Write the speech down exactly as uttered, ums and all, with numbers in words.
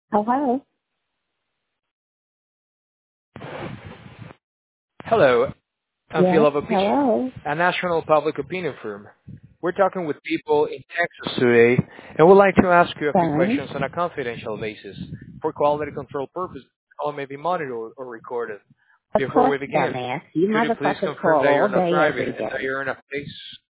Hello. Hello, I'm Phil Yes. of Opinion, Hello. a national public opinion firm. We're talking with people in Texas today, and we'd like to ask you a few Fine. questions on a confidential basis. For quality control purposes, call may be monitored or recorded. Of Before course, we begin, dumbass. You could you please motherfuckers confirm call that all you're not day, driving every and that day. you're in a place